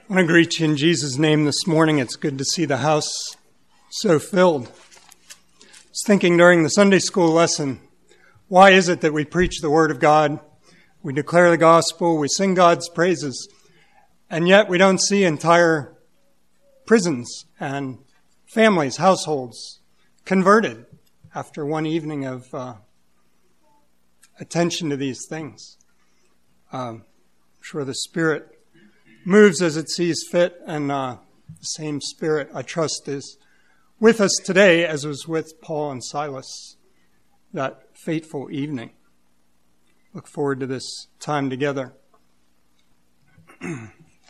I want to greet you in Jesus' name this morning. It's good to see the house so filled. I was thinking during the Sunday school lesson, why is it that we preach the Word of God, we declare the gospel, we sing God's praises, and yet we don't see entire prisons and families, households converted after one evening of attention to these things? I'm sure the Spirit moves as it sees fit, and the same Spirit, I trust, is with us today as was with Paul and Silas that fateful evening. Look forward to this time together. I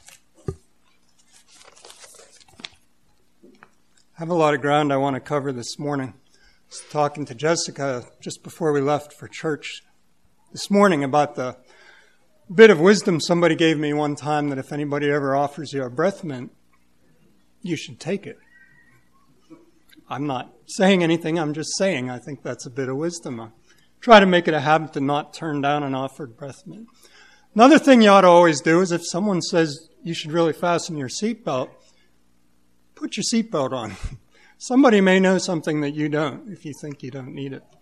have a lot of ground I want to cover this morning. I was talking to Jessica just before we left for church this morning about the bit of wisdom somebody gave me one time, that if anybody ever offers you a breath mint, you should take it. I'm not saying anything, I'm just saying I think that's a bit of wisdom. I try to make it a habit to not turn down an offered breath mint. Another thing you ought to always do is if someone says you should really fasten your seatbelt, put your seatbelt on. Somebody may know something that you don't if you think you don't need it.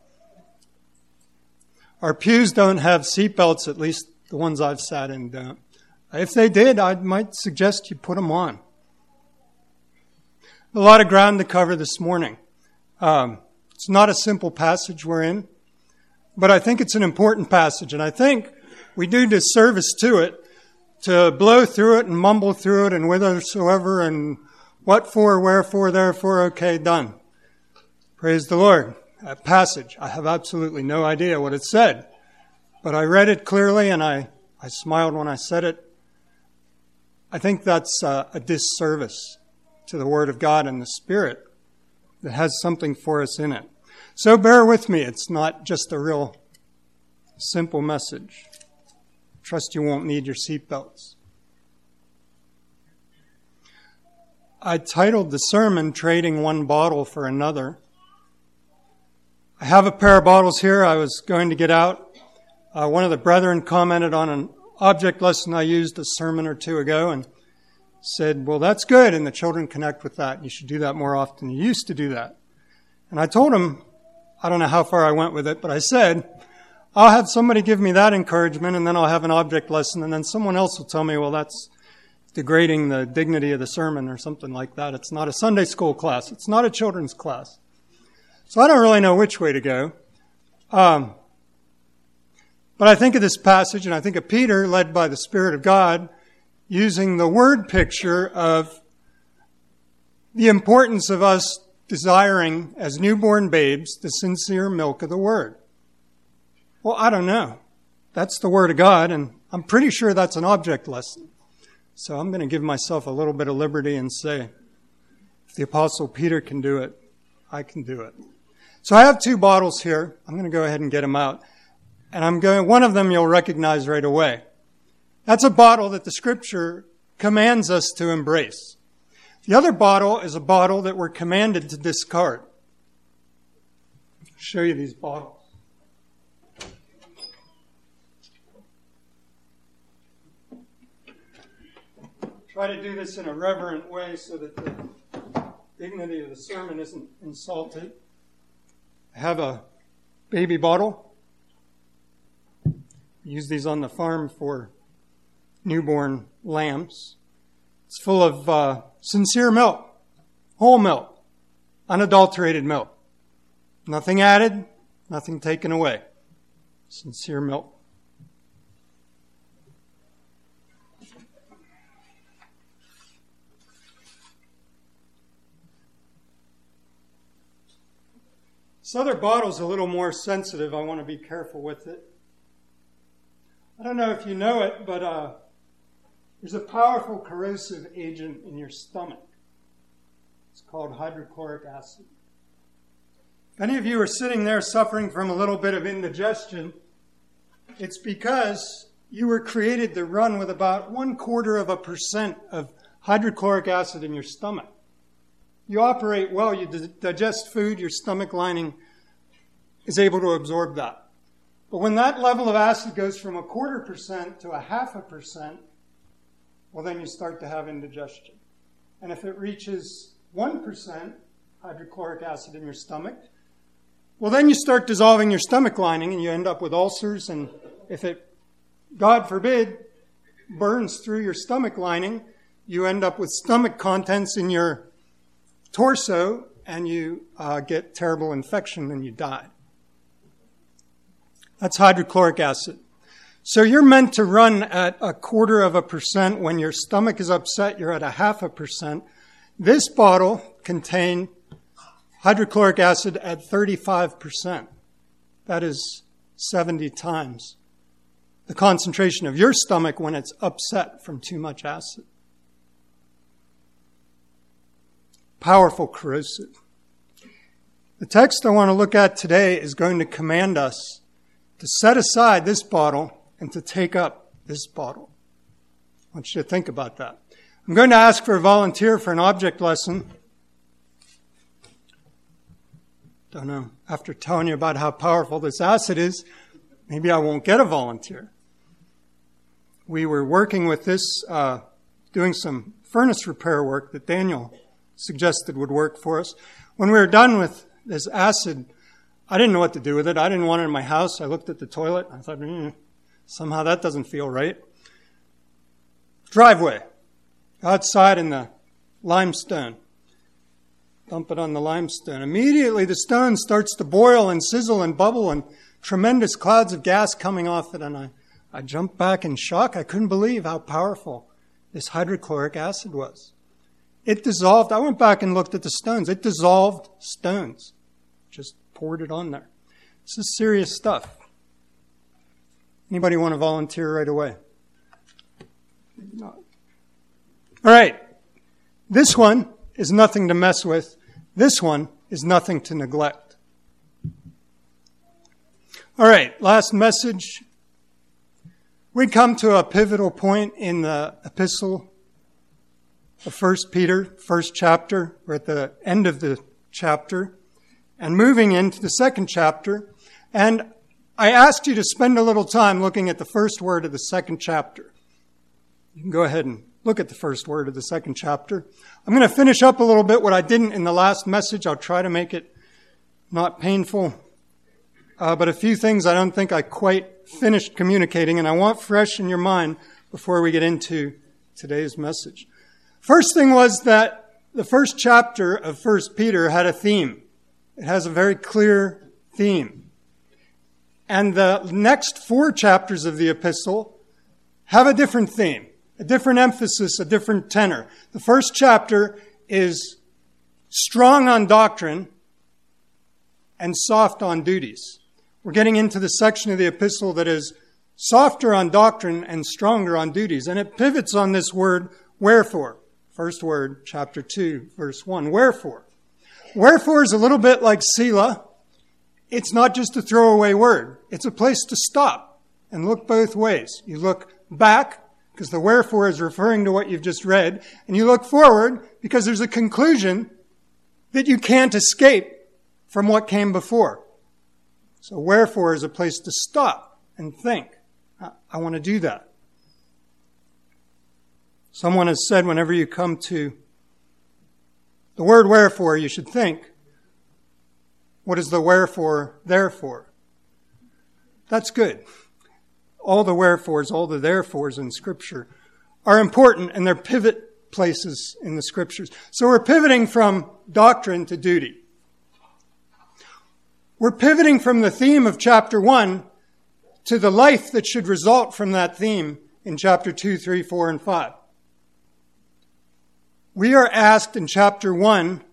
Our pews don't have seatbelts, at least the ones I've sat in don't. If they did, I might suggest you put them on. A lot of ground to cover this morning. It's not a simple passage we're in, but I think it's an important passage, and I think we do disservice to it to blow through it and mumble through it and whithersoever and what for, wherefore, therefore, okay, done. Praise the Lord. That passage, I have absolutely no idea what it said. But I read it clearly, and I smiled when I said it. I think that's a disservice to the Word of God and the Spirit that has something for us in it. So bear with me. It's not just a real simple message. Trust you won't need your seatbelts. I titled the sermon, Trading One Bottle for Another. I have a pair of bottles here I was going to get out. One of the brethren commented on an object lesson I used a sermon or two ago and said, well, that's good, and the children connect with that. You should do that more often. You used to do that. And I told him, I don't know how far I went with it, but I said, I'll have somebody give me that encouragement, and then I'll have an object lesson, and then someone else will tell me, well, that's degrading the dignity of the sermon or something like that. It's not a Sunday school class. It's not a children's class. So I don't really know which way to go. But I think of this passage, and I think of Peter, led by the Spirit of God, using the word picture of the importance of us desiring, as newborn babes, the sincere milk of the Word. Well, I don't know. That's the Word of God, and I'm pretty sure that's an object lesson. So I'm going to give myself a little bit of liberty and say, if the Apostle Peter can do it, I can do it. So I have two bottles here. I'm going to go ahead and get them out. And one of them you'll recognize right away. That's a bottle that the Scripture commands us to embrace. The other bottle is a bottle that we're commanded to discard. I'll show you these bottles. Try to do this in a reverent way so that the dignity of the sermon isn't insulted. I have a baby bottle. Use these on the farm for newborn lambs. It's full of sincere milk, whole milk, unadulterated milk. Nothing added, nothing taken away. Sincere milk. This other bottle's a little more sensitive. I want to be careful with it. I don't know if you know it, but there's a powerful corrosive agent in your stomach. It's called hydrochloric acid. If any of you are sitting there suffering from a little bit of indigestion, it's because you were created to run with about 0.25% of hydrochloric acid in your stomach. You operate well, you digest food, your stomach lining is able to absorb that. But when that level of acid goes from 0.25% to 0.5%, well, then you start to have indigestion. And if it reaches 1% hydrochloric acid in your stomach, well, then you start dissolving your stomach lining and you end up with ulcers. And if it, God forbid, burns through your stomach lining, you end up with stomach contents in your torso and you get terrible infection and you die. That's hydrochloric acid. So you're meant to run at 0.25%. When your stomach is upset, you're at 0.5%. This bottle contained hydrochloric acid at 35%. That is 70 times the concentration of your stomach when it's upset from too much acid. Powerful corrosive. The text I want to look at today is going to command us to set aside this bottle and to take up this bottle. I want you to think about that. I'm going to ask for a volunteer for an object lesson. Don't know. After telling you about how powerful this acid is, maybe I won't get a volunteer. We were working with this, doing some furnace repair work that Daniel suggested would work for us. When we were done with this acid, I didn't know what to do with it. I didn't want it in my house. I looked at the toilet. I thought, somehow that doesn't feel right. Driveway. Outside in the limestone. Dump it on the limestone. Immediately the stone starts to boil and sizzle and bubble and tremendous clouds of gas coming off it. And I jumped back in shock. I couldn't believe how powerful this hydrochloric acid was. It dissolved. I went back and looked at the stones. It dissolved stones. Just poured it on there. This is serious stuff. Anybody want to volunteer right away? No. All right. This one is nothing to mess with. This one is nothing to neglect. All right. Last message. We come to a pivotal point in the epistle of 1 Peter, first chapter. We're at the end of the chapter and moving into the second chapter. And I asked you to spend a little time looking at the first word of the second chapter. You can go ahead and look at the first word of the second chapter. I'm going to finish up a little bit what I didn't in the last message. I'll try to make it not painful. But a few things I don't think I quite finished communicating, and I want fresh in your mind before we get into today's message. First thing was that the first chapter of 1 Peter had a theme. It has a very clear theme. And the next 4 chapters of the epistle have a different theme, a different emphasis, a different tenor. The first chapter is strong on doctrine and soft on duties. We're getting into the section of the epistle that is softer on doctrine and stronger on duties. And it pivots on this word, wherefore. First word, chapter 2, verse 1. Wherefore. Wherefore is a little bit like Selah. It's not just a throwaway word. It's a place to stop and look both ways. You look back, because the wherefore is referring to what you've just read, and you look forward because there's a conclusion that you can't escape from what came before. So wherefore is a place to stop and think. I want to do that. Someone has said whenever you come to the word wherefore, you should think, what is the wherefore therefore? That's good. All the wherefores, all the therefores in Scripture are important, and they're pivot places in the Scriptures. So we're pivoting from doctrine to duty. We're pivoting from the theme of chapter 1 to the life that should result from that theme in chapter 2, 3, 4, and 5. We are asked in chapter 1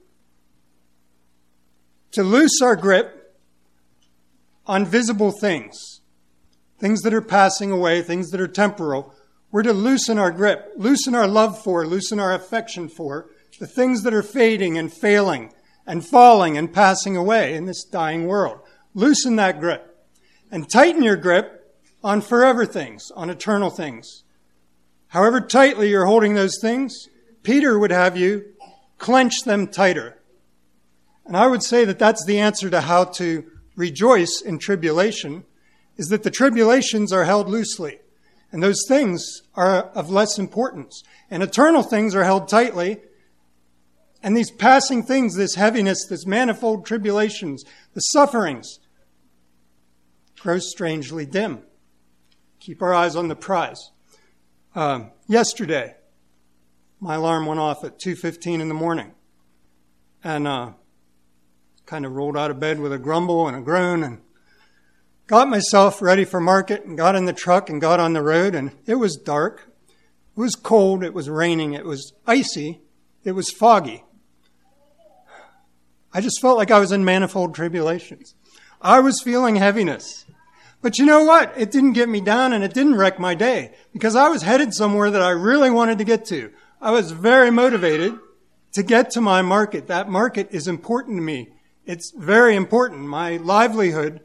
to loose our grip on visible things, things that are passing away, things that are temporal. We're to loosen our grip, loosen our love for, loosen our affection for the things that are fading and failing and falling and passing away in this dying world. Loosen that grip and tighten your grip on forever things, on eternal things. However tightly you're holding those things, Peter would have you clench them tighter. And I would say that that's the answer to how to rejoice in tribulation, is that the tribulations are held loosely. And those things are of less importance. And eternal things are held tightly. And these passing things, this heaviness, this manifold tribulations, the sufferings, grow strangely dim. Keep our eyes on the prize. Yesterday, my alarm went off at 2:15 in the morning. And kind of rolled out of bed with a grumble and a groan and got myself ready for market and got in the truck and got on the road. And it was dark. It was cold. It was raining. It was icy. It was foggy. I just felt like I was in manifold tribulations. I was feeling heaviness. But you know what? It didn't get me down and it didn't wreck my day because I was headed somewhere that I really wanted to get to. I was very motivated to get to my market. That market is important to me. It's very important. My livelihood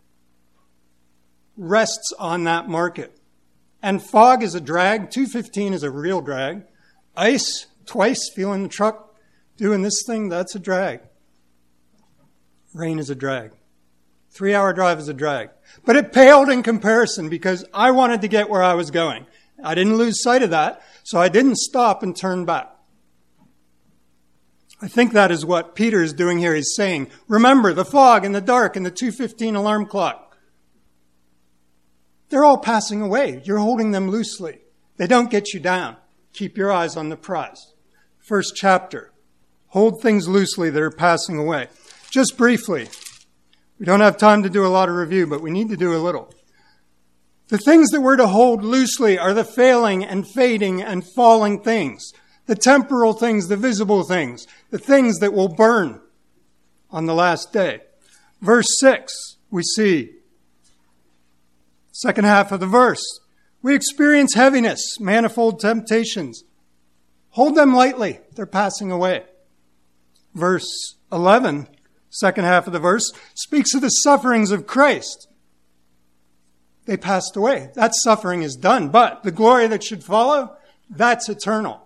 rests on that market. And fog is a drag. 2:15 is a real drag. Ice, twice feeling the truck, doing this thing, that's a drag. Rain is a drag. 3-hour drive is a drag. But it paled in comparison because I wanted to get where I was going. I didn't lose sight of that, so I didn't stop and turn back. I think that is what Peter is doing here. He's saying, remember the fog and the dark and the 2:15 alarm clock. They're all passing away. You're holding them loosely. They don't get you down. Keep your eyes on the prize. First chapter. Hold things loosely that are passing away. Just briefly, we don't have time to do a lot of review, but we need to do a little. The things that we're to hold loosely are the failing and fading and falling things. The temporal things, the visible things, the things that will burn on the last day. Verse 6, we see, second half of the verse, we experience heaviness, manifold temptations. Hold them lightly. They're passing away. Verse 11, second half of the verse, speaks of the sufferings of Christ. They passed away. That suffering is done. But the glory that should follow, that's eternal.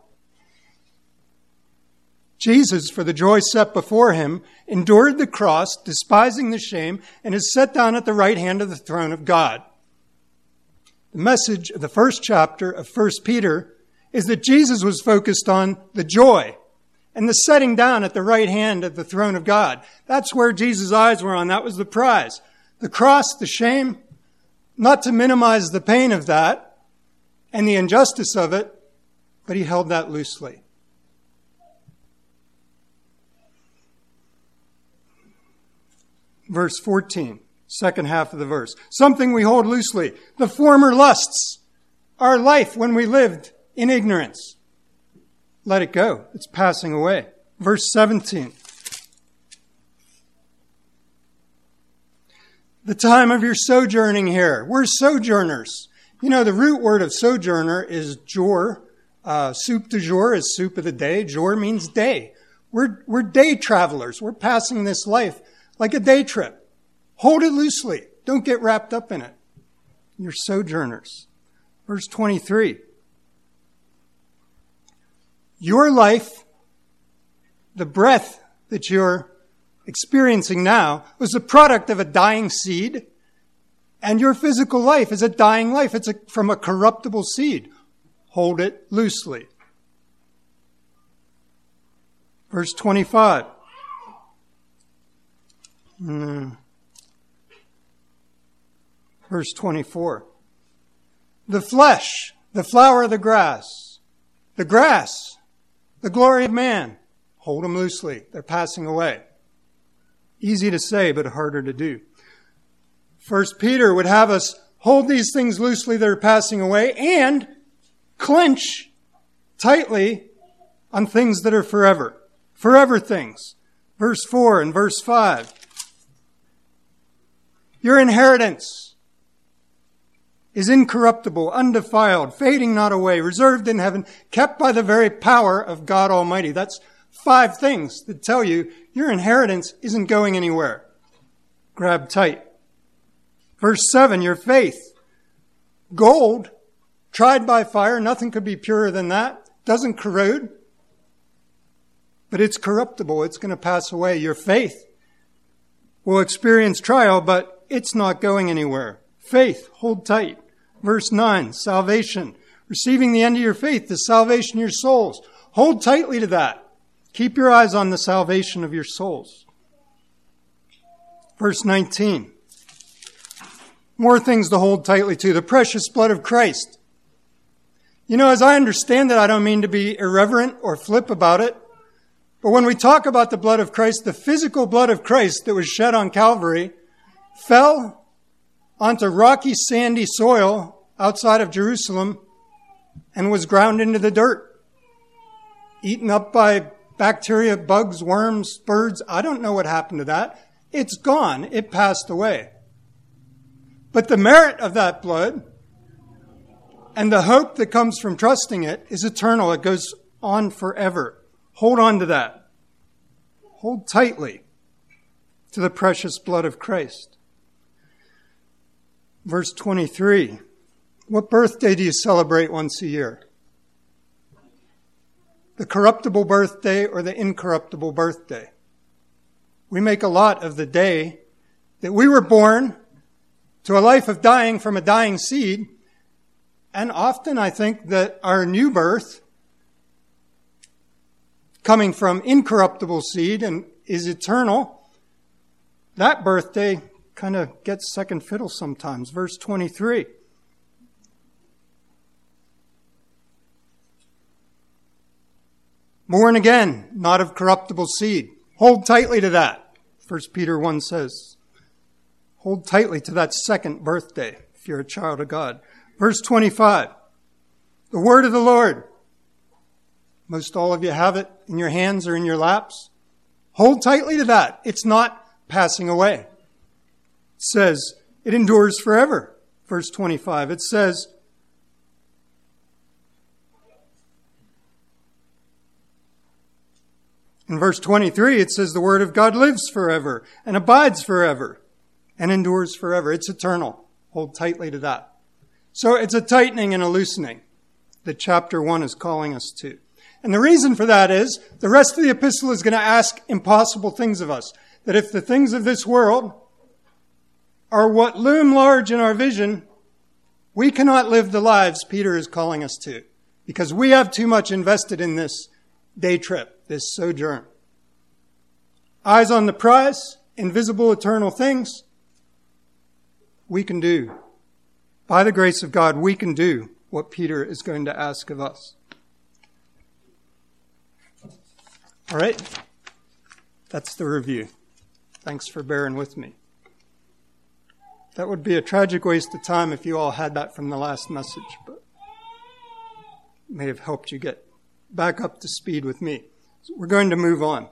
Jesus, for the joy set before him, endured the cross, despising the shame, and is set down at the right hand of the throne of God. The message of the first chapter of 1 Peter is that Jesus was focused on the joy and the setting down at the right hand of the throne of God. That's where Jesus' eyes were on. That was the prize. The cross, the shame, not to minimize the pain of that and the injustice of it, but he held that loosely. Verse 14, second half of the verse. Something we hold loosely. The former lusts, our life when we lived in ignorance. Let it go. It's passing away. Verse 17. The time of your sojourning here. We're sojourners. You know, the root word of sojourner is jour. Soup du jour is soup of the day. Jour means day. We're day travelers. We're passing this life like a day trip. Hold it loosely. Don't get wrapped up in it. You're sojourners. Verse 23. Your life, the breath that you're experiencing now, was the product of a dying seed, and your physical life is a dying life. It's from a corruptible seed. Hold it loosely. Verse 25. Verse 24. The flesh, the flower of the grass, the glory of man. Hold them loosely. They're passing away. Easy to say, but harder to do. 1 Peter would have us hold these things loosely that are passing away and clench tightly on things that are forever. Forever things. Verse 4 and verse 5. Your inheritance is incorruptible, undefiled, fading not away, reserved in heaven, kept by the very power of God Almighty. That's 5 things that tell you your inheritance isn't going anywhere. Grab tight. Verse 7, your faith. Gold, tried by fire, nothing could be purer than that. Doesn't corrode, but it's corruptible. It's going to pass away. Your faith will experience trial, but it's not going anywhere. Faith, hold tight. Verse 9, salvation. Receiving the end of your faith, the salvation of your souls. Hold tightly to that. Keep your eyes on the salvation of your souls. Verse 19. More things to hold tightly to. The precious blood of Christ. You know, as I understand it, I don't mean to be irreverent or flip about it. But when we talk about the blood of Christ, the physical blood of Christ that was shed on Calvary fell onto rocky, sandy soil outside of Jerusalem and was ground into the dirt, eaten up by bacteria, bugs, worms, birds. I don't know what happened to that. It's gone. It passed away. But the merit of that blood and the hope that comes from trusting it is eternal. It goes on forever. Hold on to that. Hold tightly to the precious blood of Christ. Verse 23. What birthday do you celebrate once a year? The corruptible birthday or the incorruptible birthday? We make a lot of the day that we were born to a life of dying from a dying seed. And often I think that our new birth, coming from incorruptible seed and is eternal, that birthday kind of gets second fiddle sometimes. Verse 23. Born again, not of corruptible seed. Hold tightly to that. 1 Peter 1 says. Hold tightly to that second birthday if you're a child of God. Verse 25. The word of the Lord. Most all of you have it in your hands or in your laps. Hold tightly to that. It's not passing away. It says it endures forever. Verse 25. It says, in verse 23, it says the word of God lives forever and abides forever and endures forever. It's eternal. Hold tightly to that. So it's a tightening and a loosening that chapter 1 is calling us to. And the reason for that is the rest of the epistle is going to ask impossible things of us. That if the things of this world are what loom large in our vision, we cannot live the lives Peter is calling us to. Because we have too much invested in this day trip, this sojourn. Eyes on the prize, invisible eternal things, we can do. By the grace of God, we can do what Peter is going to ask of us. All right? That's the review. Thanks for bearing with me. That would be a tragic waste of time if you all had that from the last message, but it may have helped you get back up to speed with me. So we're going to move on.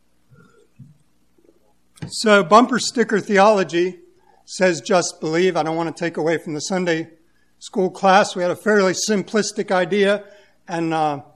So bumper sticker theology says just believe. I don't want to take away from the Sunday school class. We had a fairly simplistic idea, and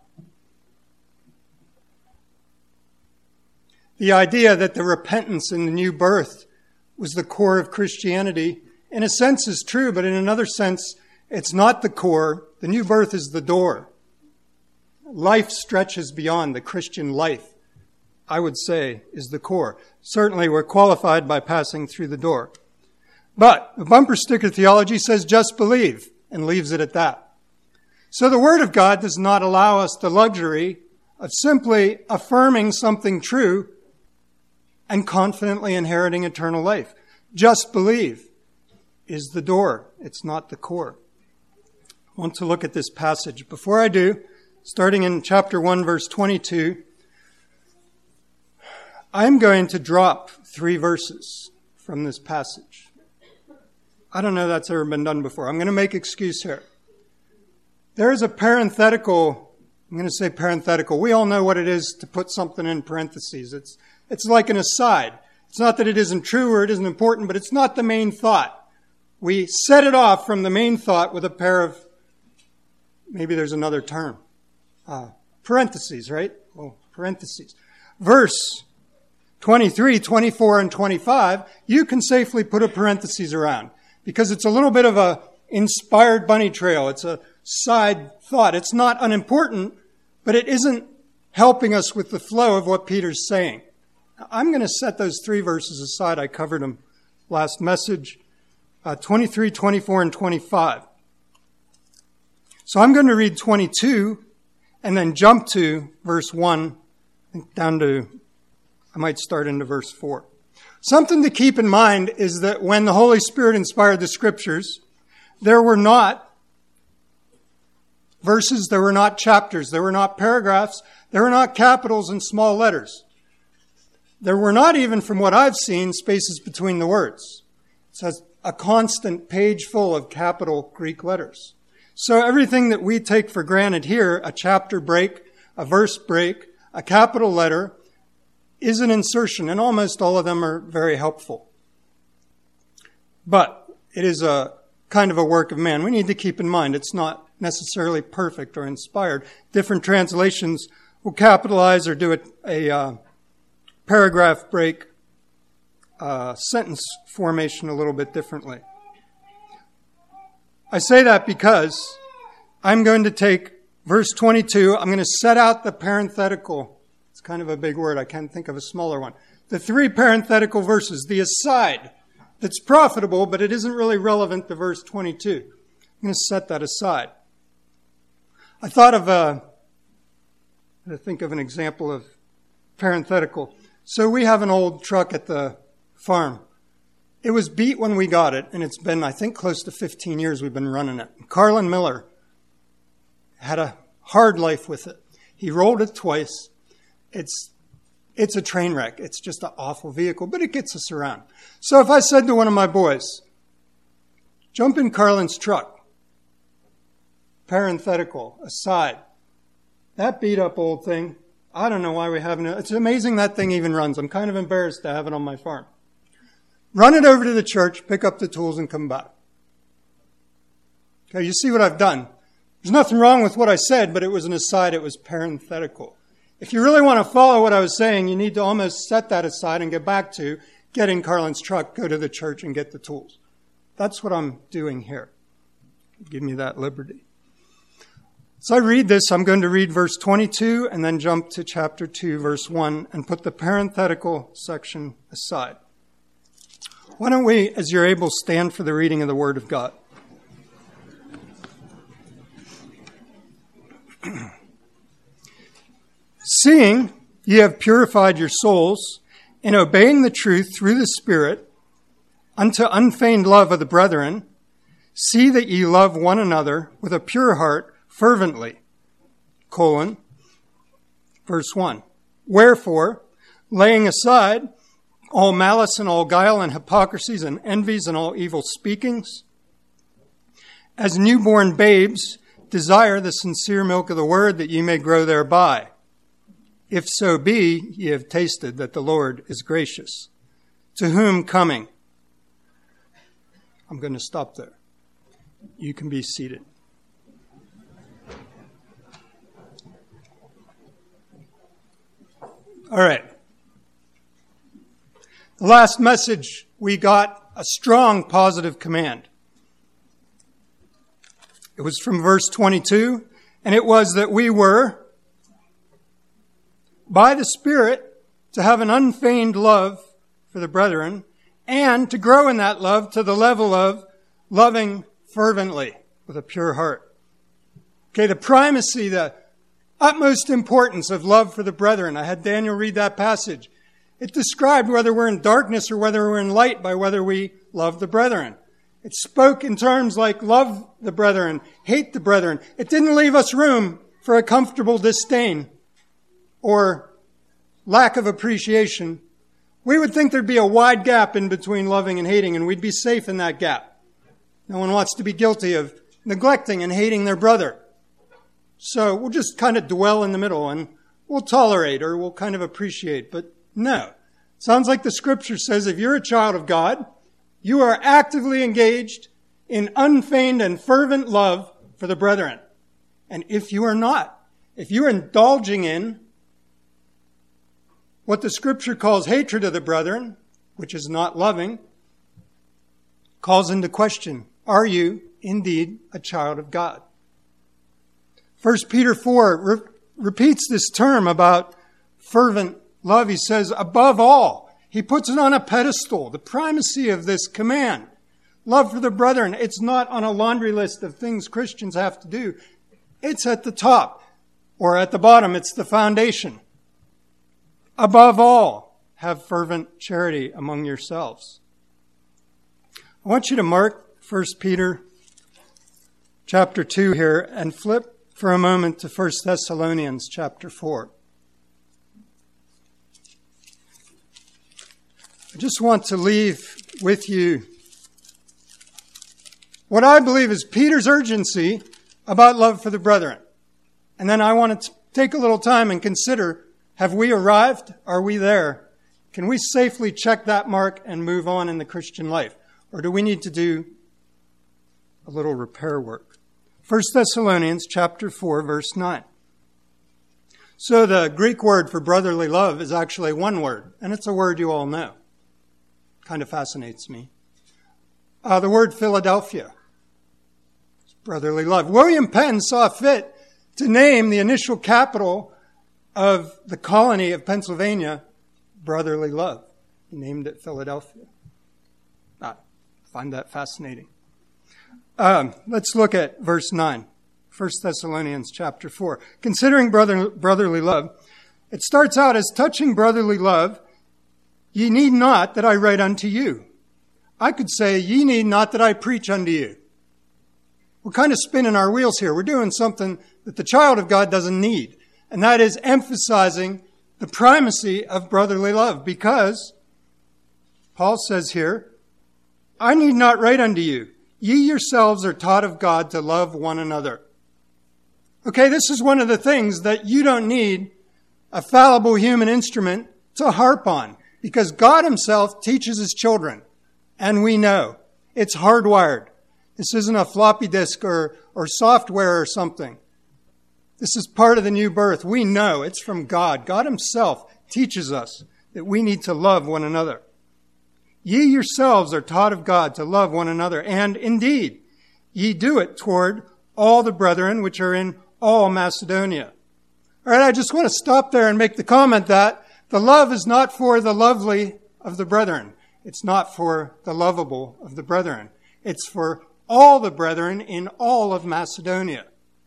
the idea that the repentance and the new birth was the core of Christianity, in a sense is true, but in another sense, it's not the core. The new birth is the door. Life stretches beyond the Christian life, I would say, is the core. Certainly, we're qualified by passing through the door. But the bumper sticker theology says just believe and leaves it at that. So the Word of God does not allow us the luxury of simply affirming something true and confidently inheriting eternal life. Just believe is the door. It's not the core. I want to look at this passage. Before I do, starting in chapter 1, verse 22, I'm going to drop 3 verses from this passage. I don't know if that's ever been done before. I'm going to make excuse here. There is a parenthetical. I'm going to say parenthetical. We all know what it is to put something in parentheses. It's like an aside. It's not that it isn't true or it isn't important, but it's not the main thought. We set it off from the main thought with a pair of, maybe there's another term, parentheses, right? Oh, parentheses. Verse 23, 24, and 25, you can safely put a parentheses around because it's a little bit of a inspired bunny trail. It's a side thought. It's not unimportant, but it isn't helping us with the flow of what Peter's saying. I'm going to set those 3 verses aside. I covered them last message, 23, 24, and 25. So I'm going to read 22 and then jump to verse 1 down to, I might start into verse 4. Something to keep in mind is that when the Holy Spirit inspired the Scriptures, there were not verses, there were not chapters, there were not paragraphs, there were not capitals and small letters. There were not even, from what I've seen, spaces between the words. It says a constant page full of capital Greek letters. So everything that we take for granted here, a chapter break, a verse break, a capital letter, is an insertion, and almost all of them are very helpful. But it is a kind of a work of man. We need to keep in mind it's not necessarily perfect or inspired. Different translations will capitalize or do a paragraph break, sentence formation a little bit differently. I say that because I'm going to take verse 22. I'm going to set out the parenthetical. It's kind of a big word. I can't think of a smaller one. The 3 parenthetical verses, the aside that's profitable, but it isn't really relevant to verse 22. I'm going to set that aside. I thought of I think of an example of parenthetical. So we have an old truck at the farm. It was beat when we got it, and it's been, I think, close to 15 years we've been running it. Carlin Miller had a hard life with it. He rolled it twice. It's a train wreck. It's just an awful vehicle, but it gets us around. So if I said to one of my boys, jump in Carlin's truck, parenthetical, aside, that beat up old thing, I don't know why we haven't. It's amazing that thing even runs. I'm kind of embarrassed to have it on my farm. Run it over to the church, pick up the tools, and come back. Okay, you see what I've done. There's nothing wrong with what I said, but it was an aside. It was parenthetical. If you really want to follow what I was saying, you need to almost set that aside and get back to get in Carlin's truck, go to the church, and get the tools. That's what I'm doing here. Give me that liberty. So I read this. I'm going to read verse 22 and then jump to chapter 2, verse 1, and put the parenthetical section aside. Why don't we, as you're able, stand for the reading of the Word of God? Seeing ye have purified your souls in obeying the truth through the Spirit unto unfeigned love of the brethren, see that ye love one another with a pure heart fervently. Verse 1. Wherefore, laying aside all malice and all guile and hypocrisies and envies and all evil speakings, as newborn babes desire the sincere milk of the word that ye may grow thereby. If so be ye have tasted that the Lord is gracious, to whom coming. I'm going to stop there. You can be seated. All right. The last message, we got a strong positive command. It was from verse 22, and it was that we were, by the Spirit, to have an unfeigned love for the brethren, and to grow in that love to the level of loving fervently with a pure heart. Okay, the primacy, the utmost importance of love for the brethren. I had Daniel read that passage. It described whether we're in darkness or whether we're in light by whether we love the brethren. It spoke in terms like love the brethren, hate the brethren. It didn't leave us room for a comfortable disdain or lack of appreciation. We would think there'd be a wide gap in between loving and hating, and we'd be safe in that gap. No one wants to be guilty of neglecting and hating their brother. So we'll just kind of dwell in the middle and we'll tolerate or we'll kind of appreciate. But no. Sounds like the scripture says if you're a child of God, you are actively engaged in unfeigned and fervent love for the brethren. And if you are not, if you're indulging in what the scripture calls hatred of the brethren, which is not loving, calls into question, are you indeed a child of God? 1 Peter 4 repeats this term about fervent love. He says, above all, he puts it on a pedestal, the primacy of this command. Love for the brethren. It's not on a laundry list of things Christians have to do. It's at the top, or at the bottom. It's the foundation. Above all, have fervent charity among yourselves. I want you to mark 1 Peter chapter 2 here and flip for a moment to 1 Thessalonians chapter 4. I just want to leave with you what I believe is Peter's urgency about love for the brethren. And then I want to take a little time and consider, have we arrived? Are we there? Can we safely check that mark and move on in the Christian life? Or do we need to do a little repair work? 1 Thessalonians chapter 4, verse 9. So the Greek word for brotherly love is actually one word, and it's a word you all know. Kind of fascinates me. The word Philadelphia. Brotherly love. William Penn saw fit to name the initial capital of the colony of Pennsylvania brotherly love. He named it Philadelphia. I find that fascinating. Let's look at verse 9. 1 Thessalonians chapter 4. Considering brotherly love, it starts out as touching brotherly love. Ye need not that I write unto you. I could say, ye need not that I preach unto you. We're kind of spinning our wheels here. We're doing something that the child of God doesn't need. And that is emphasizing the primacy of brotherly love. Because Paul says here, I need not write unto you. Ye yourselves are taught of God to love one another. Okay, this is one of the things that you don't need a fallible human instrument to harp on. Because God himself teaches his children. And we know. It's hardwired. This isn't a floppy disk or software or something. This is part of the new birth. We know it's from God. God himself teaches us that we need to love one another. Ye yourselves are taught of God to love one another. And indeed, ye do it toward all the brethren which are in all Macedonia. All right, I just want to stop there and make the comment that the love is not for the lovely of the brethren. It's not for the lovable of the brethren. It's for all the brethren in all of Macedonia.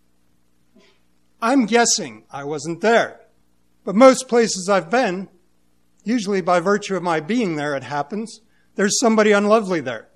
I'm guessing, I wasn't there, but most places I've been, usually by virtue of my being there, it happens, there's somebody unlovely there.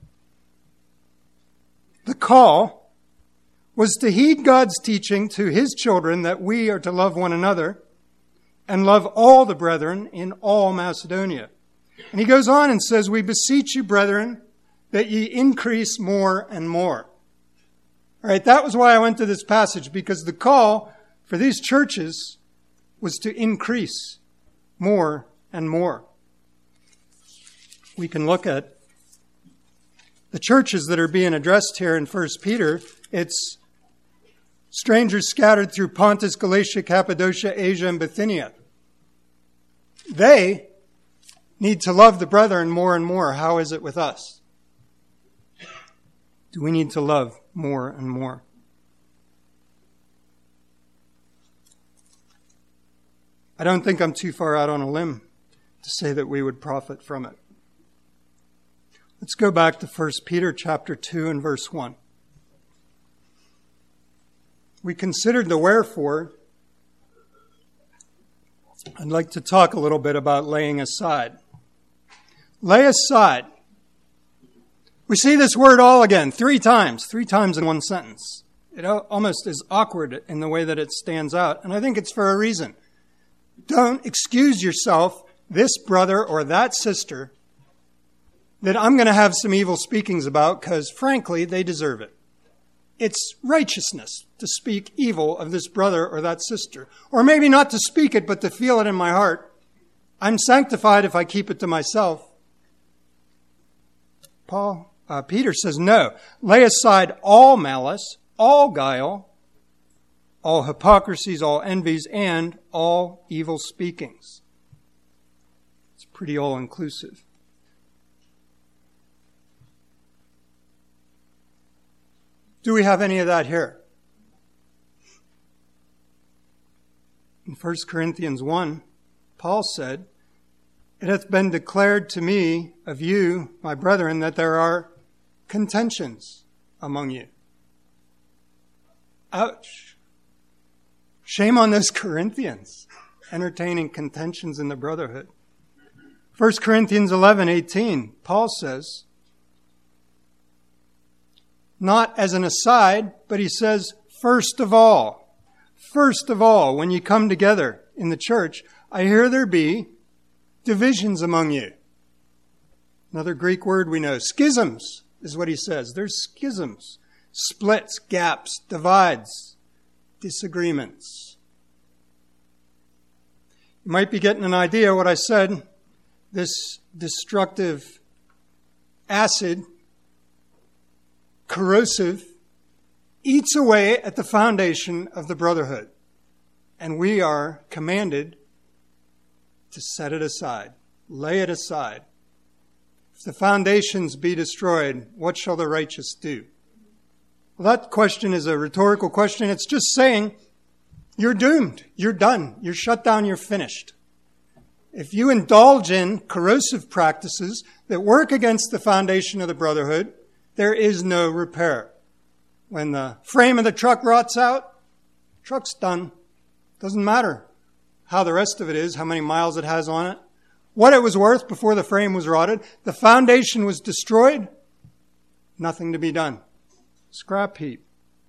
The call was to heed God's teaching to his children that we are to love one another and love all the brethren in all Macedonia. And he goes on and says, we beseech you, brethren, that ye increase more and more. All right, that was why I went to this passage, because the call for these churches was to increase more and more. We can look at the churches that are being addressed here in 1 Peter. It's strangers scattered through Pontus, Galatia, Cappadocia, Asia, and Bithynia. They need to love the brethren more and more. How is it with us? Do we need to love more and more? I don't think I'm too far out on a limb to say that we would profit from it. Let's go back to 1 Peter chapter 2 and verse 1. We considered the wherefore. I'd like to talk a little bit about laying aside. Lay aside. We see this word all again, three times in one sentence. It almost is awkward in the way that it stands out, and I think it's for a reason. Don't excuse yourself, this brother or that sister, that I'm going to have some evil speakings about, because frankly, they deserve it. It's righteousness to speak evil of this brother or that sister. Or maybe not to speak it, but to feel it in my heart. I'm sanctified if I keep it to myself. Peter says, no, lay aside all malice, all guile, all hypocrisies, all envies, and all evil speakings. It's pretty all-inclusive. Do we have any of that here? In 1 Corinthians 1, Paul said, it hath been declared to me of you, my brethren, that there are contentions among you. Ouch. Shame on those Corinthians entertaining contentions in the brotherhood. 1 Corinthians 11:18, Paul says, not as an aside, but he says, first of all, when you come together in the church, I hear there be divisions among you. Another Greek word we know, schisms, is what he says. There's schisms, splits, gaps, divides, disagreements. You might be getting an idea of what I said. This destructive acid, corrosive, eats away at the foundation of the brotherhood. And we are commanded to set it aside, lay it aside. If the foundations be destroyed, what shall the righteous do? Well, that question is a rhetorical question. It's just saying, you're doomed. You're done. You're shut down. You're finished. If you indulge in corrosive practices that work against the foundation of the brotherhood, there is no repair. When the frame of the truck rots out, truck's done. Doesn't matter how the rest of it is, how many miles it has on it, what it was worth before the frame was rotted. The foundation was destroyed. Nothing to be done. Scrap heap.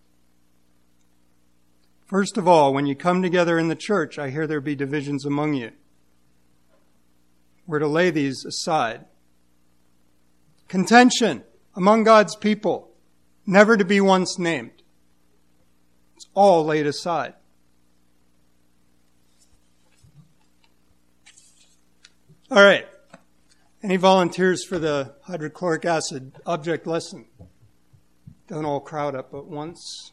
First of all, when you come together in the church, I hear there be divisions among you. We're to lay these aside. Contention among God's people, never to be once named. It's all laid aside. All right. Any volunteers for the hydrochloric acid object lesson? Don't all crowd up at once.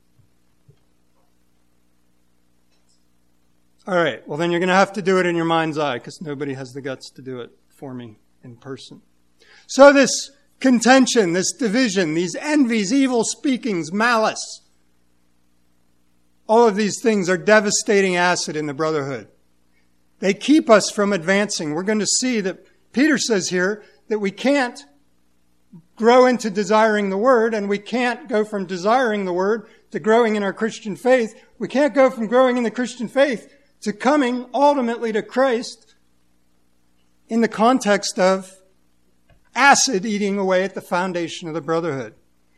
All right. Well, then you're going to have to do it in your mind's eye because nobody has the guts to do it for me in person. So this contention, this division, these envies, evil speakings, malice, all of these things are devastating acid in the brotherhood. They keep us from advancing. We're going to see that Peter says here that we can't grow into desiring the Word, and we can't go from desiring the Word to growing in our Christian faith. We can't go from growing in the Christian faith to coming ultimately to Christ in the context of acid eating away at the foundation of the brotherhood.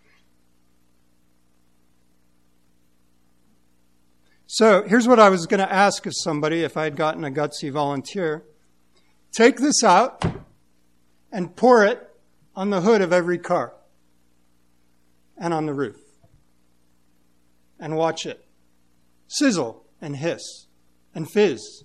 So here's what I was going to ask of somebody if I had gotten a gutsy volunteer. Take this out and pour it on the hood of every car and on the roof. And watch it sizzle and hiss and fizz.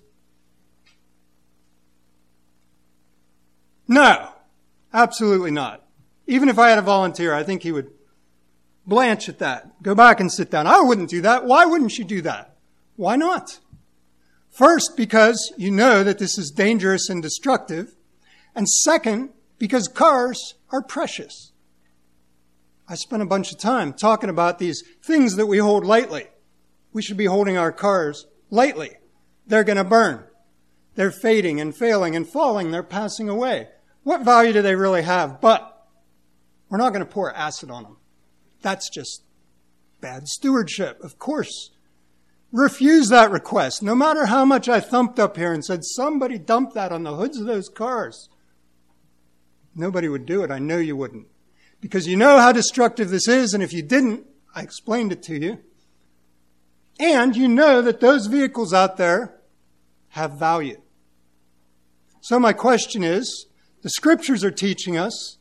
No, absolutely not. Even if I had a volunteer, I think he would blanch at that. Go back and sit down. I wouldn't do that. Why wouldn't you do that? Why not? First, because you know that this is dangerous and destructive. And second, because cars are precious. I spent a bunch of time talking about these things that we hold lightly. We should be holding our cars lightly. They're going to burn. They're fading and failing and falling. They're passing away. What value do they really have? But we're not going to pour acid on them. That's just bad stewardship, of course. Refuse that request. No matter how much I thumped up here and said, somebody dump that on the hoods of those cars. Nobody would do it. I know you wouldn't. Because you know how destructive this is, and if you didn't, I explained it to you. And you know that those vehicles out there have value. So my question is, the scriptures are teaching us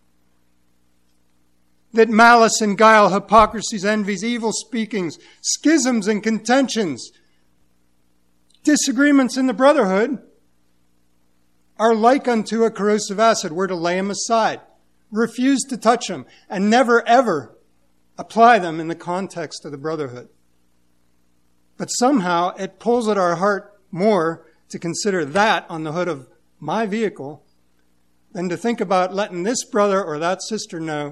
that malice and guile, hypocrisies, envies, evil speakings, schisms and contentions, disagreements in the brotherhood are like unto a corrosive acid. We're to lay them aside, refuse to touch them, and never ever apply them in the context of the brotherhood. But somehow it pulls at our heart more to consider that on the hood of my vehicle than to think about letting this brother or that sister know,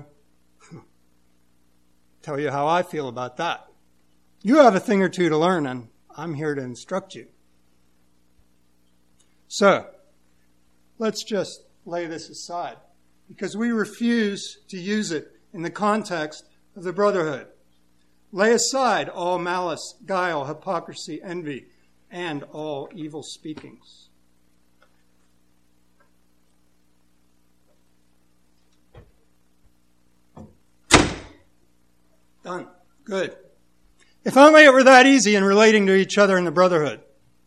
tell you how I feel about that. You have a thing or two to learn, and I'm here to instruct you. So, let's just lay this aside. because we refuse to use it in the context of the brotherhood. Lay aside all malice, guile, hypocrisy, envy, and all evil speakings. Done. Good. If only it were that easy in relating to each other in the brotherhood.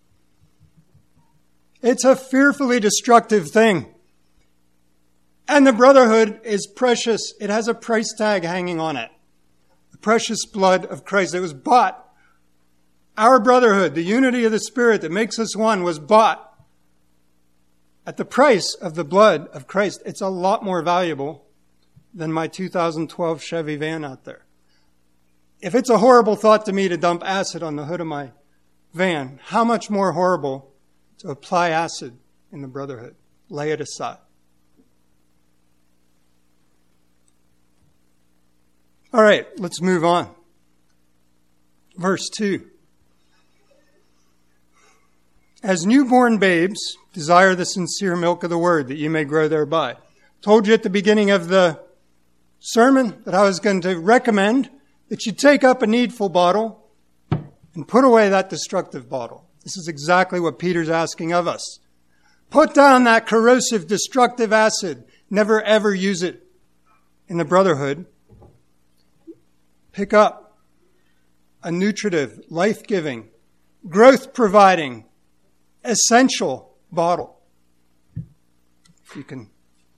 It's a fearfully destructive thing. And the brotherhood is precious. It has a price tag hanging on it. The precious blood of Christ. It was bought. Our brotherhood, the unity of the Spirit that makes us one, was bought at the price of the blood of Christ. It's a lot more valuable than my 2012 Chevy van out there. If it's a horrible thought to me to dump acid on the hood of my van, how much more horrible to apply acid in the brotherhood? Lay it aside. All right, let's move on. Verse 2. As newborn babes, desire the sincere milk of the word, that you may grow thereby. Told you at the beginning of the sermon that I was going to recommend that you take up a needful bottle and put away that destructive bottle. This is exactly what Peter's asking of us. Put down that corrosive, destructive acid. Never, ever use it in the brotherhood. Pick up a nutritive, life-giving, growth-providing, essential bottle. If you can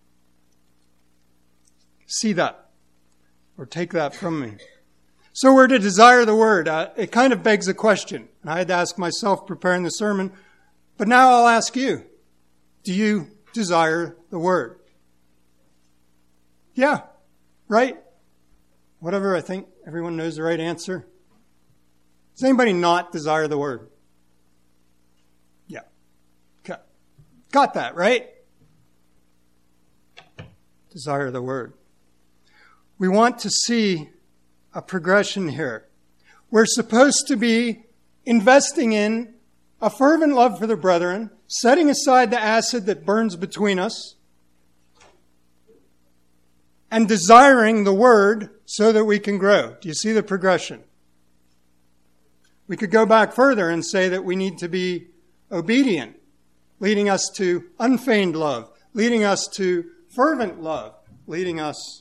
see that or take that from me. So we're to desire the word. It kind of begs a question. And I had to ask myself preparing the sermon. But now I'll ask you. Do you desire the word? Yeah. Right? Whatever, I think everyone knows the right answer. Does anybody not desire the word? Yeah. Okay. Got that, right? Desire the word. We want to see a progression here. We're supposed to be investing in a fervent love for the brethren, setting aside the acid that burns between us, and desiring the word so that we can grow. Do you see the progression? We could go back further and say that we need to be obedient, leading us to unfeigned love, leading us to fervent love, leading us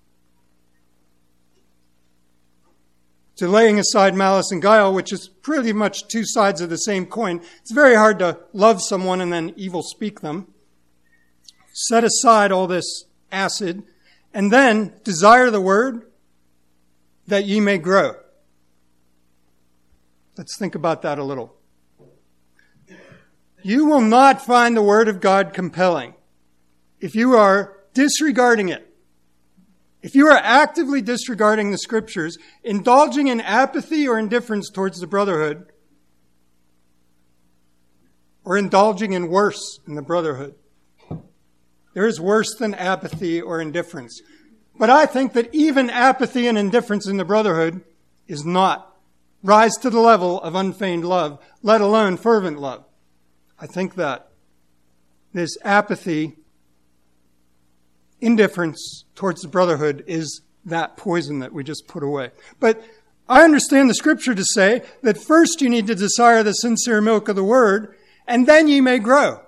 to laying aside malice and guile, which is pretty much two sides of the same coin. It's very hard to love someone and then evil speak them. Set aside all this acid, and then desire the word that ye may grow. Let's think about that a little. You will not find the word of God compelling if you are disregarding it. If you are actively disregarding the scriptures, indulging in apathy or indifference towards the brotherhood, or indulging in worse in the brotherhood. There is worse than apathy or indifference. But I think that even apathy and indifference in the brotherhood is not rise to the level of unfeigned love, let alone fervent love. I think that this apathy, indifference towards the brotherhood is that poison that we just put away. But I understand the scripture to say that first you need to desire the sincere milk of the word, and then ye may grow.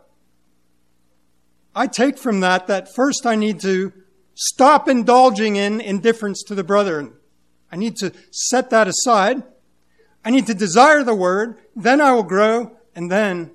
I take from that first I need to stop indulging in indifference to the brethren. I need to set that aside. I need to desire the word, then I will grow, and then,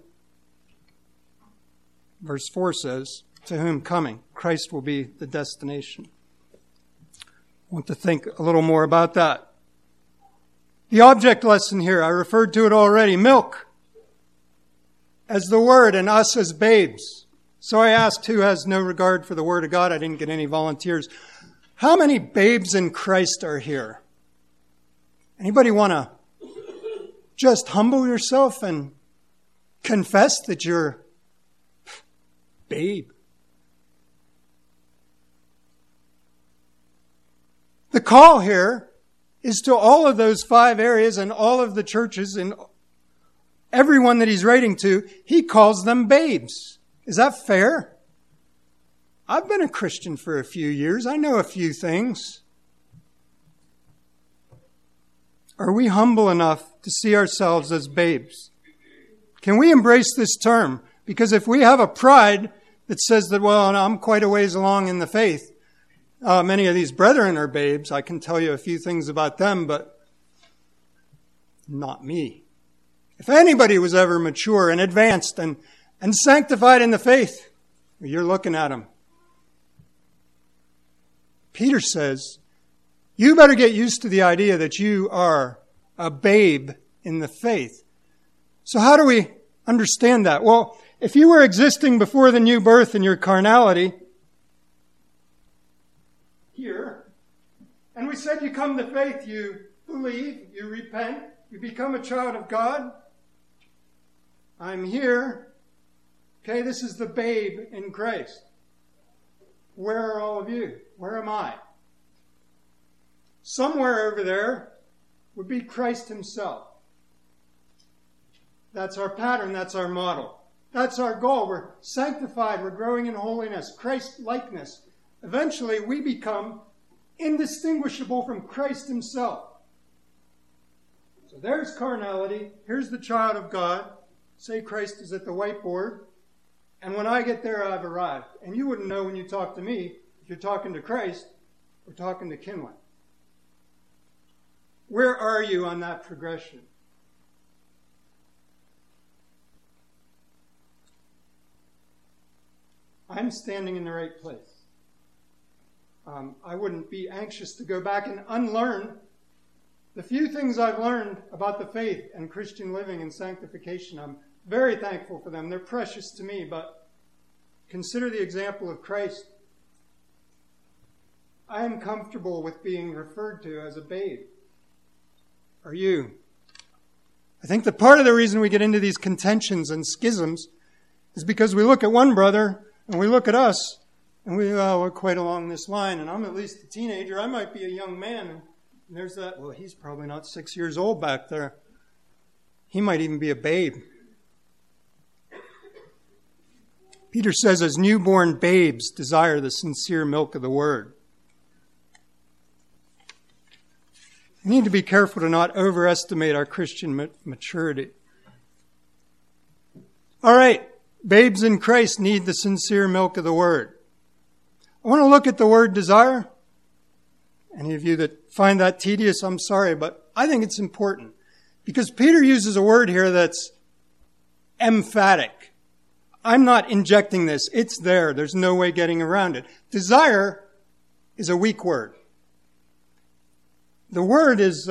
verse 4 says, to whom coming, Christ will be the destination. I want to think a little more about that. The object lesson here, I referred to it already, milk as the word and us as babes. So I asked who has no regard for the word of God. I didn't get any volunteers. How many babes in Christ are here? Anybody want to just humble yourself and confess that you're babe? The call here is to all of those 5 areas and all of the churches and everyone that he's writing to. He calls them babes. Is that fair? I've been a Christian for a few years. I know a few things. Are we humble enough to see ourselves as babes? Can we embrace this term? Because if we have a pride that says that, well, I'm quite a ways along in the faith, many of these brethren are babes. I can tell you a few things about them, but not me. If anybody was ever mature and advanced and sanctified in the faith, you're looking at them. Peter says, you better get used to the idea that you are a babe in the faith. So how do we understand that? Well, if you were existing before the new birth in your carnality, here, and we said you come to faith, you believe, you repent, you become a child of God. I'm here. Okay, this is the babe in Christ. Where are all of you? Where am I? Somewhere over there would be Christ himself. That's our pattern. That's our model. That's our goal. We're sanctified. We're growing in holiness, Christ-likeness. Eventually, we become indistinguishable from Christ himself. So there's carnality. Here's the child of God. Say Christ is at the whiteboard. And when I get there, I've arrived. And you wouldn't know when you talk to me if you're talking to Christ or talking to Kinley. Where are you on that progression? I'm standing in the right place. I wouldn't be anxious to go back and unlearn the few things I've learned about the faith and Christian living and sanctification. I'm very thankful for them. They're precious to me, but consider the example of Christ. I am comfortable with being referred to as a babe. Are you? I think that part of the reason we get into these contentions and schisms is because we look at one brother and we look at us and we're quite along this line, and I'm at least a teenager. I might be a young man. And there's that, well, he's probably not 6 years old back there. He might even be a babe. Peter says, as newborn babes desire the sincere milk of the word. We need to be careful to not overestimate our Christian maturity. All right, babes in Christ need the sincere milk of the word. I want to look at the word desire. Any of you that find that tedious, I'm sorry, but I think it's important. Because Peter uses a word here that's emphatic. I'm not injecting this. It's there. There's no way getting around it. Desire is a weak word. The word is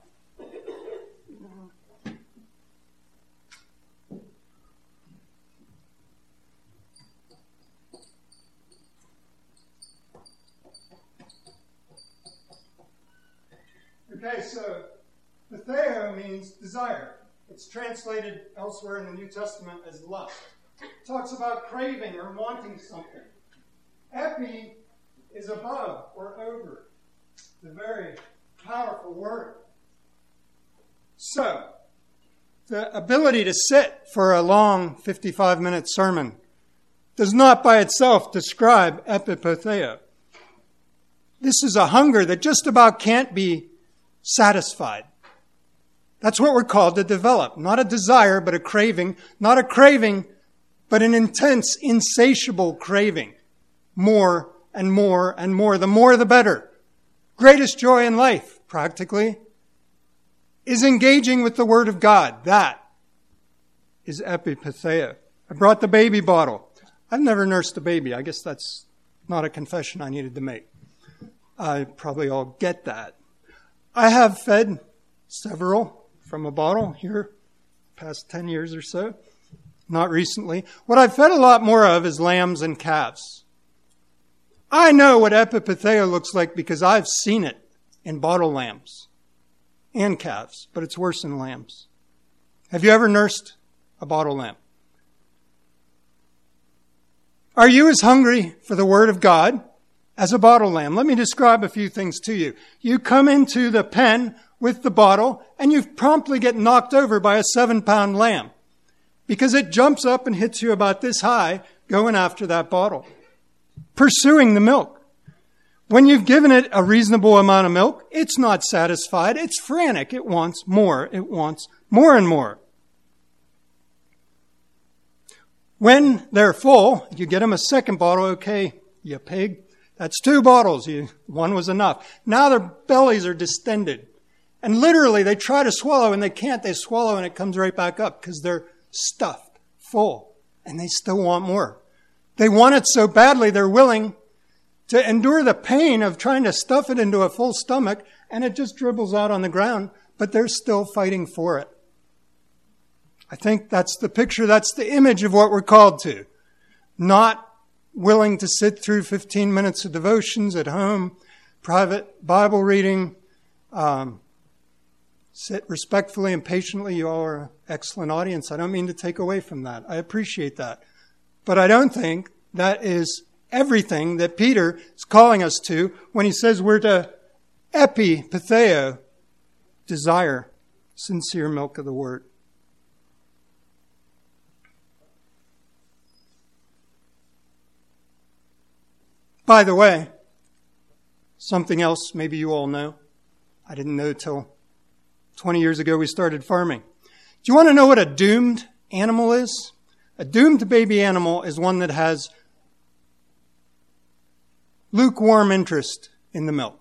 okay, so patheo means desire. It's translated elsewhere in the New Testament as lust. It talks about craving or wanting something. Epi is above or over. It's a very powerful word. So, the ability to sit for a long 55-minute sermon does not by itself describe epipatheo. This is a hunger that just about can't be satisfied. That's what we're called to develop. Not a desire, but a craving. Not a craving, but an intense, insatiable craving. More and more and more. The more, the better. Greatest joy in life, practically, is engaging with the Word of God. That is epipatheo. I brought the baby bottle. I've never nursed a baby. I guess that's not a confession I needed to make. I probably all get that. I have fed several from a bottle here, past 10 years or so. Not recently. What I've fed a lot more of is lambs and calves. I know what epipatheo looks like because I've seen it in bottle lambs and calves, but it's worse in lambs. Have you ever nursed a bottle lamb? Are you as hungry for the Word of God as a bottle lamb? Let me describe a few things to you. You come into the pen with the bottle and you promptly get knocked over by a 7-pound lamb because it jumps up and hits you about this high going after that bottle. pursuing the milk. When you've given it a reasonable amount of milk, it's not satisfied. It's frantic. It wants more. It wants more and more. When they're full, you get them a second bottle. Okay, you pig, that's 2 bottles. One was enough. Now their bellies are distended. And literally, they try to swallow and they can't. They swallow and it comes right back up because they're stuffed, full, and they still want more. They want it so badly, they're willing to endure the pain of trying to stuff it into a full stomach, and it just dribbles out on the ground, but they're still fighting for it. I think that's the picture, that's the image of what we're called to. Not willing to sit through 15 minutes of devotions at home, private Bible reading, sit respectfully and patiently. You all are an excellent audience. I don't mean to take away from that. I appreciate that. But I don't think that is everything that Peter is calling us to when he says we're to epipitheo, desire sincere milk of the word. By the way, something else maybe you all know. I didn't know till 20 years ago we started farming. Do you want to know what a doomed animal is? A doomed baby animal is one that has lukewarm interest in the milk.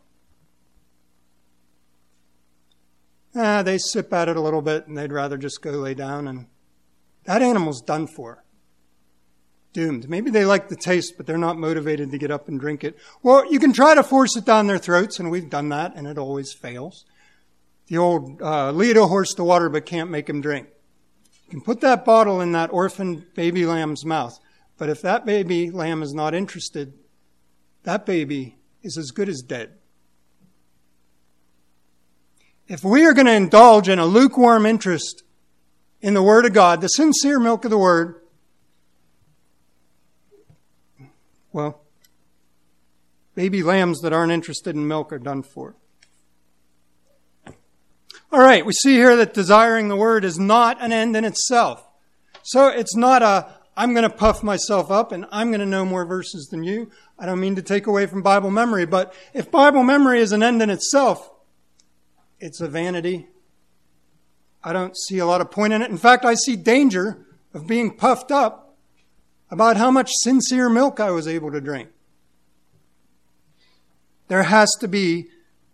They sip at it a little bit and they'd rather just go lay down, and that animal's done for. Doomed. Maybe they like the taste, but they're not motivated to get up and drink it. Well, you can try to force it down their throats, and we've done that, and it always fails. The old lead a horse to water but can't make him drink. You can put that bottle in that orphan baby lamb's mouth, but if that baby lamb is not interested, that baby is as good as dead. If we are going to indulge in a lukewarm interest in the Word of God, the sincere milk of the Word, well, baby lambs that aren't interested in milk are done for. All right, we see here that desiring the Word is not an end in itself. So it's not I'm going to puff myself up and I'm going to know more verses than you. I don't mean to take away from Bible memory, but if Bible memory is an end in itself, it's a vanity. I don't see a lot of point in it. In fact, I see danger of being puffed up about how much sincere milk I was able to drink. There has to be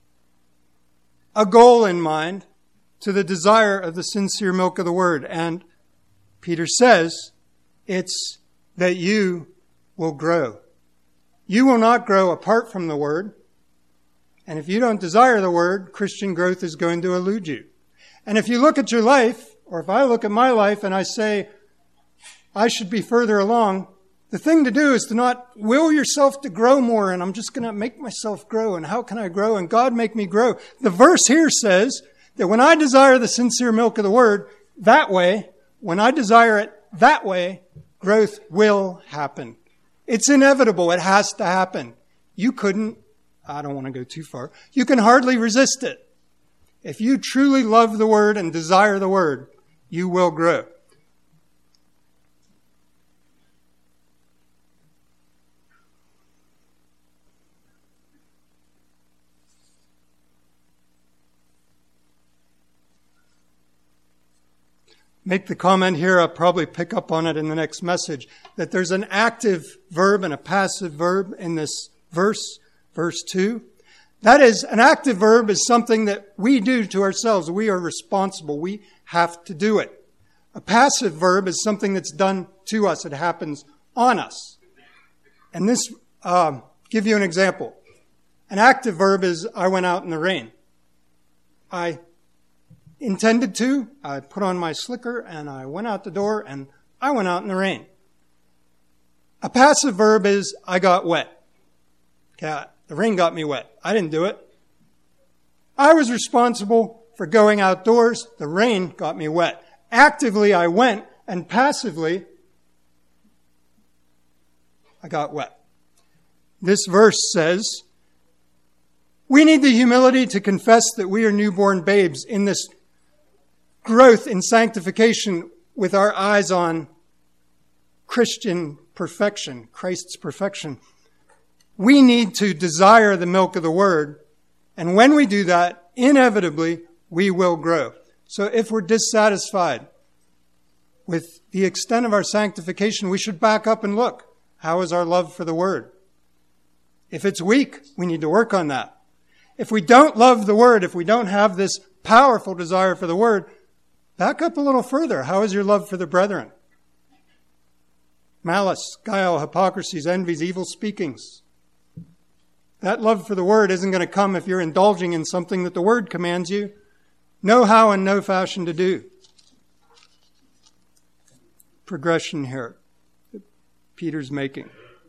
a goal in mind to the desire of the sincere milk of the Word. And Peter says it's that you will grow. You will not grow apart from the Word. And if you don't desire the Word, Christian growth is going to elude you. And if you look at your life, or if I look at my life and I say, I should be further along, the thing to do is to not will yourself to grow more, and I'm just going to make myself grow, and how can I grow? And God make me grow. The verse here says that when I desire the sincere milk of the Word, that way, when I desire it that way, growth will happen. It's inevitable. It has to happen. You couldn't, I don't want to go too far, you can hardly resist it. If you truly love the Word and desire the Word, you will grow. Make the comment here, I'll probably pick up on it in the next message, that there's an active verb and a passive verb in this verse, verse 2. That is, an active verb is something that we do to ourselves. We are responsible. We have to do it. A passive verb is something that's done to us. It happens on us. And this, give you an example. An active verb is, I went out in the rain. I intended to. I put on my slicker and I went out the door and I went out in the rain. A passive verb is, I got wet. Okay, the rain got me wet. I didn't do it. I was responsible for going outdoors. The rain got me wet. Actively, I went, and passively, I got wet. This verse says, we need the humility to confess that we are newborn babes in this growth in sanctification with our eyes on Christian perfection, Christ's perfection. We need to desire the milk of the Word. And when we do that, inevitably, we will grow. So if we're dissatisfied with the extent of our sanctification, we should back up and look. How is our love for the Word? If it's weak, we need to work on that. If we don't love the Word, if we don't have this powerful desire for the Word, back up a little further. How is your love for the brethren? Malice, guile, hypocrisies, envies, evil speakings. That love for the Word isn't going to come if you're indulging in something that the Word commands you. Know how and no fashion to do. Progression here that Peter's making.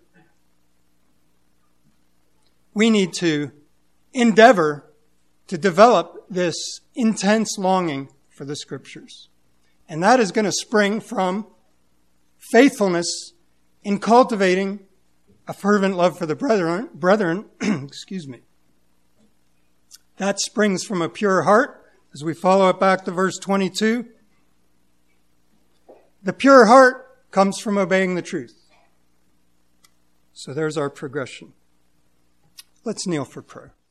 We need to endeavor to develop this intense longing for the Scriptures. And that is going to spring from faithfulness in cultivating a fervent love for the brethren, excuse me. That springs from a pure heart, as we follow it back to verse 22. The pure heart comes from obeying the truth. So there's our progression. Let's kneel for prayer.